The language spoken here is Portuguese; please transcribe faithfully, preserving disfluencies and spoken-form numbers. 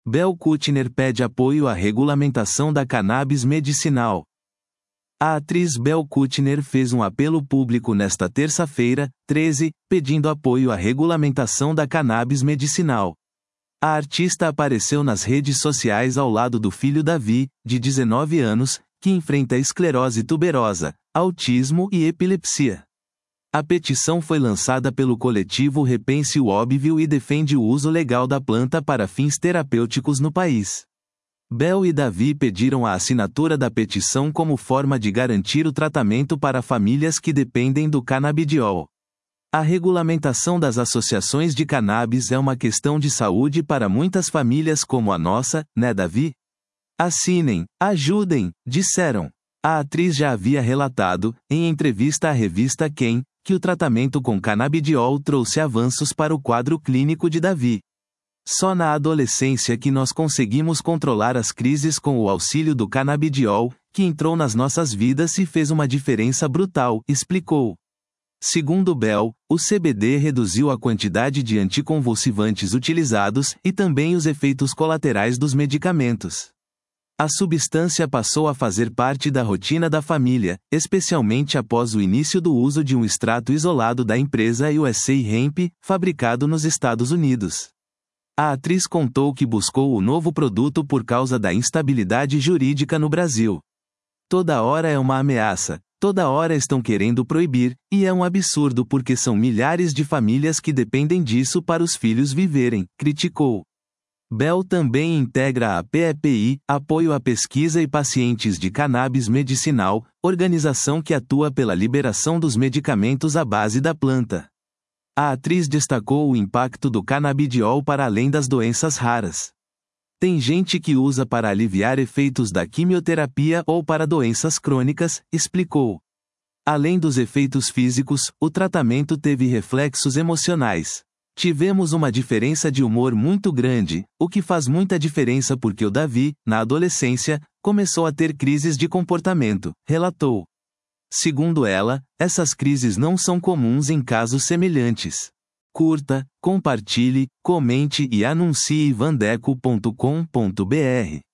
Bel Kutner pede apoio à regulamentação da cannabis medicinal. A atriz Bel Kutner fez um apelo público nesta terça-feira, treze, pedindo apoio à regulamentação da cannabis medicinal. A artista apareceu nas redes sociais ao lado do filho Davi, de dezenove anos, que enfrenta esclerose tuberosa, autismo e epilepsia. A petição foi lançada pelo coletivo Repense o Óbvio e defende o uso legal da planta para fins terapêuticos no país. Bel e Davi pediram a assinatura da petição como forma de garantir o tratamento para famílias que dependem do canabidiol. A regulamentação das associações de cannabis é uma questão de saúde para muitas famílias como a nossa, né, Davi? Assinem, ajudem, disseram. A atriz já havia relatado, em entrevista à revista Quem, que o tratamento com canabidiol trouxe avanços para o quadro clínico de Davi. Só na adolescência que nós conseguimos controlar as crises com o auxílio do canabidiol, que entrou nas nossas vidas e fez uma diferença brutal, explicou. Segundo Bel, o C B D reduziu a quantidade de anticonvulsivantes utilizados e também os efeitos colaterais dos medicamentos. A substância passou a fazer parte da rotina da família, especialmente após o início do uso de um extrato isolado da empresa U S A Hemp, fabricado nos Estados Unidos. A atriz contou que buscou o novo produto por causa da instabilidade jurídica no Brasil. Toda hora é uma ameaça, toda hora estão querendo proibir, e é um absurdo porque são milhares de famílias que dependem disso para os filhos viverem, criticou. Bel também integra a P E P I, Apoio à Pesquisa e Pacientes de Cannabis Medicinal, organização que atua pela liberação dos medicamentos à base da planta. A atriz destacou o impacto do canabidiol para além das doenças raras. Tem gente que usa para aliviar efeitos da quimioterapia ou para doenças crônicas, explicou. Além dos efeitos físicos, o tratamento teve reflexos emocionais. Tivemos uma diferença de humor muito grande, o que faz muita diferença porque o Davi, na adolescência, começou a ter crises de comportamento, relatou. Segundo ela, essas crises não são comuns em casos semelhantes. Curta, compartilhe, comente e anuncie vandeco ponto com ponto br.